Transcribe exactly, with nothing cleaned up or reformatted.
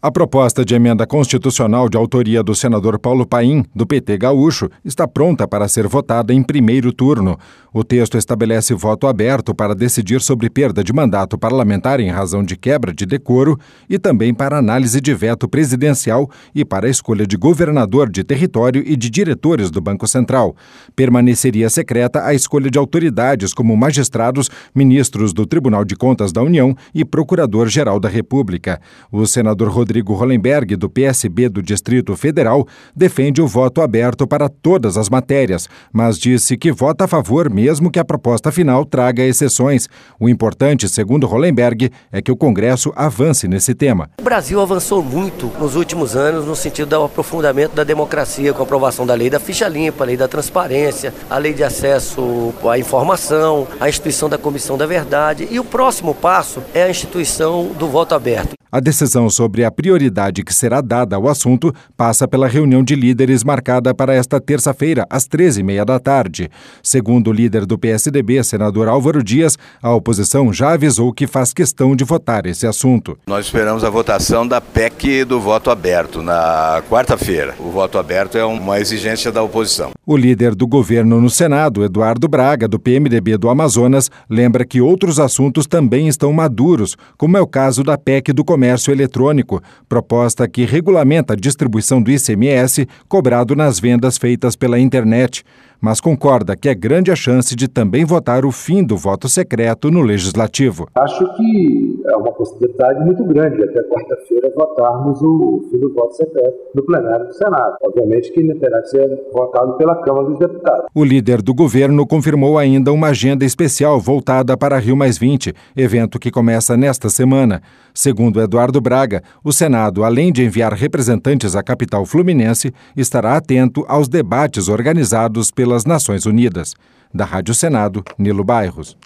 A proposta de emenda constitucional de autoria do senador Paulo Paim, do P T gaúcho, está pronta para ser votada em primeiro turno. O texto estabelece voto aberto para decidir sobre perda de mandato parlamentar em razão de quebra de decoro e também para análise de veto presidencial e para a escolha de governador de território e de diretores do Banco Central. Permaneceria secreta a escolha de autoridades como magistrados, ministros do Tribunal de Contas da União e Procurador-Geral da República. O senador Rodrigo Rodrigo Hollenberg, do P S B do Distrito Federal, defende o voto aberto para todas as matérias, mas disse que vota a favor mesmo que a proposta final traga exceções. O importante, segundo Hollenberg, é que o Congresso avance nesse tema. O Brasil avançou muito nos últimos anos no sentido do aprofundamento da democracia, com a aprovação da lei da ficha limpa, a lei da transparência, a lei de acesso à informação, a instituição da Comissão da Verdade, e o próximo passo é a instituição do voto aberto. A decisão sobre a prioridade que será dada ao assunto passa pela reunião de líderes marcada para esta terça-feira, às treze e meia da tarde. Segundo o líder do P S D B, senador Álvaro Dias, a oposição já avisou que faz questão de votar esse assunto. Nós esperamos a votação da P E C do voto aberto na quarta-feira. O voto aberto é uma exigência da oposição. O líder do governo no Senado, Eduardo Braga, do P M D B do Amazonas, lembra que outros assuntos também estão maduros, como é o caso da P E C do Comércio Eletrônico, proposta que regulamenta a distribuição do I C M S cobrado nas vendas feitas pela internet, mas concorda que é grande a chance de também votar o fim do voto secreto no Legislativo. Acho que é uma possibilidade muito grande até quarta-feira votarmos o fim do voto secreto no plenário do Senado. Obviamente que ainda terá que ser votado pela Câmara dos Deputados. O líder do governo confirmou ainda uma agenda especial voltada para Rio mais vinte, evento que começa nesta semana. Segundo Eduardo Braga, o Senado, além de enviar representantes à capital fluminense, estará atento aos debates organizados pelas Nações Unidas. Da Rádio Senado, Nilo Bairros.